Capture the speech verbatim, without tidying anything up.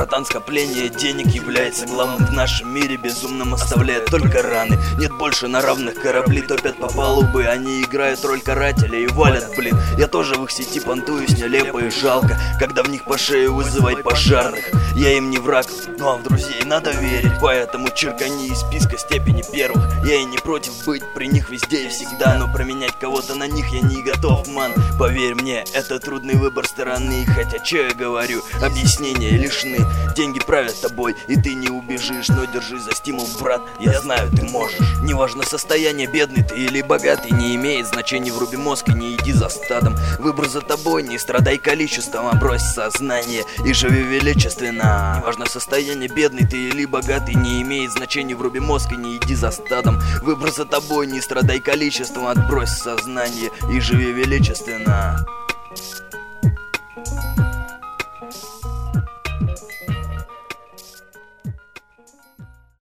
Братан, скопление денег является главным в нашем мире. Безумным оставляет только раны. Нет больше на равных, корабли топят по палубы. Они играют роль карателя и валят, блин. Я тоже в их сети понтуюсь, нелепо и жалко, когда в них по шее вызывать пожарных. Я им не враг, но в друзей надо верить, поэтому черкани из списка степени первых. Я и не против быть при них везде и всегда, но променять кого-то на них я не готов, ман. Поверь мне, это трудный выбор стороны. Хотя, че я говорю, объяснения лишны. Деньги правят тобой, и ты не убежишь. Но держись за стимул, брат, я знаю, ты можешь. Неважно состояние, бедный ты или богатый, не имеет значения, вруби мозг и не иди за стадом. Выбор за тобой, не страдай количеством, а брось сознание и живи величественно. Неважно состояние, бедный ты или богатый, не имеет значения, вруби мозг и не иди за стадом. Выбор за тобой, не страдай количеством, отбрось сознание и живи величественно.